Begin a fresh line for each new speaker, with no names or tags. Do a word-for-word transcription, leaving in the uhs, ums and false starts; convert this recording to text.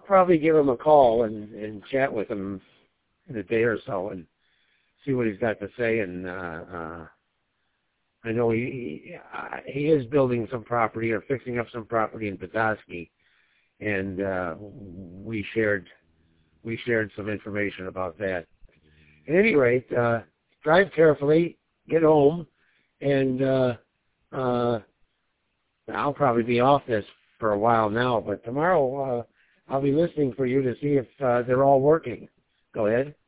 probably give him a call and, and chat with him in a day or so and see what he's got to say. And uh, uh, I know he he, uh, he is building some property or fixing up some property in Petoskey, and uh, we shared we shared some information about that. At any rate, uh, drive carefully, get home, and uh, uh, I'll probably be off this for a while now, but tomorrow uh, I'll be listening for you to see if uh, they're all working. Go ahead.